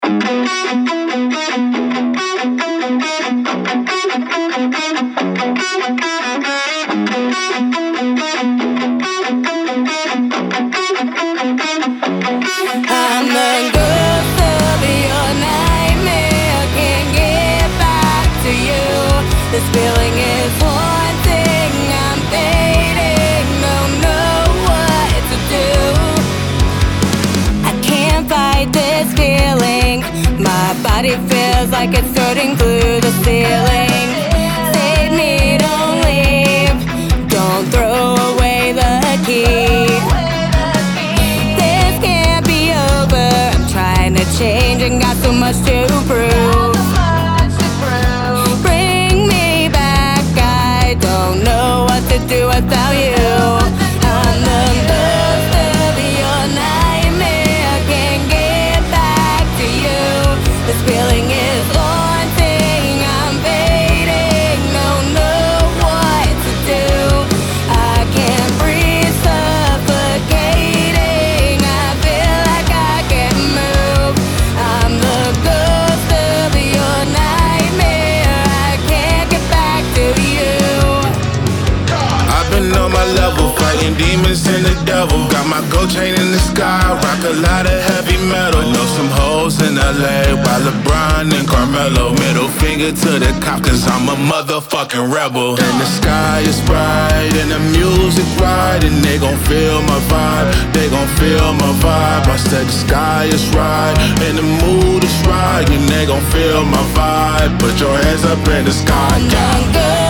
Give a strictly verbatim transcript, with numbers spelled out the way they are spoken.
This feeling is haunting, I'm fading, don't know what to do. I can't fight this feeling, my body feels like it's floating through the ceiling. Save me, don't leave, don't throw away the key. This can't be over, I'm trying to change and got so much to prove. Don't know what to do without you. I'm the ghost of your nightmare, can't get back to you. This feeling is haunting, I'm fading, don't know what to do. I can't breathe, suffocating, I feel like I can't move. I'm the ghost of your nightmare, I can't get back to you. On my level, fighting demons and the devil. Got my gold chain in the sky, rock a lot of heavy metal. Know some hoes in L A by LeBron and Carmelo. Middle finger to the cops, cause I'm a motherfucking rebel. And the sky is bright and the music right, and they gon' feel my vibe, they gon' feel my vibe. I said the sky is right and the mood is right, and they gon' feel my vibe. Put your hands up in the sky, yeah.